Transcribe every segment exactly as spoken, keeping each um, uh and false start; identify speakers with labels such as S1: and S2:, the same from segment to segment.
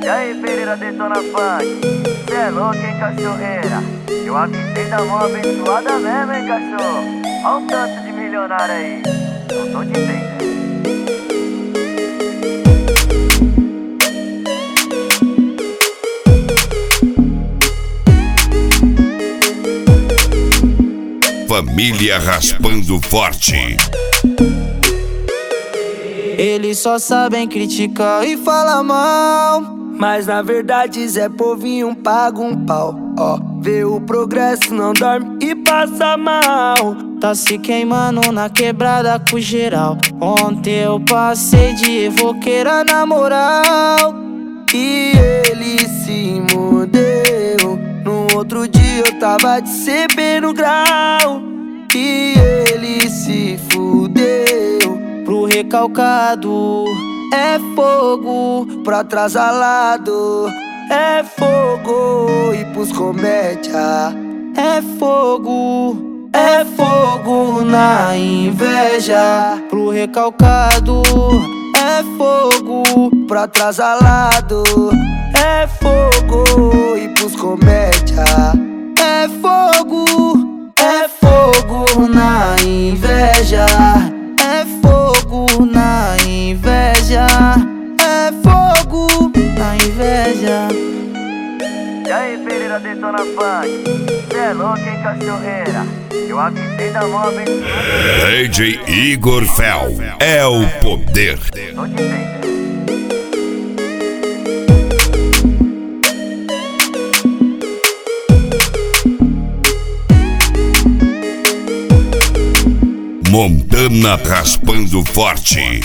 S1: E aí, Pereira detona funk, cê é louco, hein, cachorreira? Eu avisei da mão abençoada mesmo, hein, cachorro? Olha o tanto de milionário aí, não tô te entendendo.
S2: Família Raspando Forte.
S3: Eles só sabem criticar e falar mal, mas na verdade Zé Povinho paga um pau. Ó, vê o progresso, não dorme e passa mal. Tá se queimando na quebrada com geral. Ontem eu passei de evoqueira na moral, e ele se mudeu. No outro dia eu tava de C P no grau, e ele se fudeu. Pro recalcado é fogo, pro atrasalado é fogo, e pros comédia é fogo, é fogo na inveja. Pro recalcado é fogo, pro atrasalado é fogo, e pros comédia é fogo, é fogo na inveja. É fogo na inveja, é fogo na inveja.
S1: E aí, Pereira detona funk, cê é louco, hein, cachorreira? Eu avisei da mão abençoada.
S2: D J Igor Fel é o poder.
S1: Tô te entendendo.
S2: Montana Raspando Forte.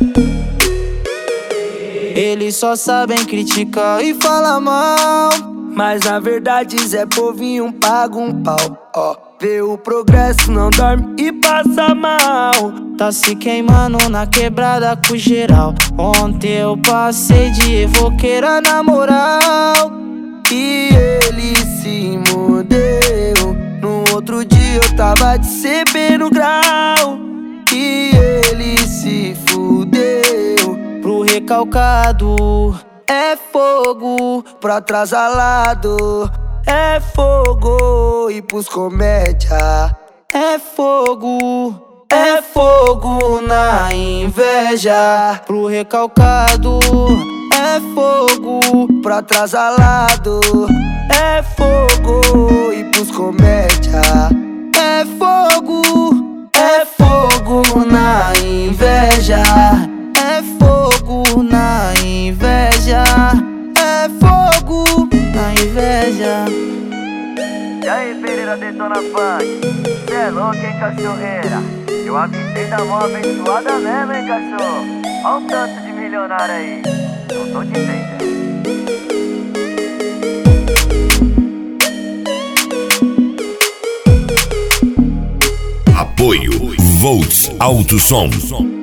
S3: Eles só sabem criticar e falar mal, mas na verdade Zé Povinho paga um pau. Ó, vê o progresso, não dorme e passa mal. Tá se queimando na quebrada com geral. Ontem eu passei de evoqueira na moral, e ele se mudeu. No outro dia eu tava de C P no grau, e ele se fudeu. Pro recalcado é fogo, pro atrasalado é fogo, e pros comédia é fogo, é fogo na inveja. Pro recalcado é fogo, pro atrasalado é fogo, e pros comédia é fogo, é fogo na inveja. É fogo na inveja, é fogo na inveja.
S1: E aí, Pereira detona funk, cê é louco, hein, cachorreira? Eu avisei da mão abençoada mesmo, hein, cachorro? Olha o tanto de milionário aí, não tô te entendendo.
S2: Apoio Volts Alto Som.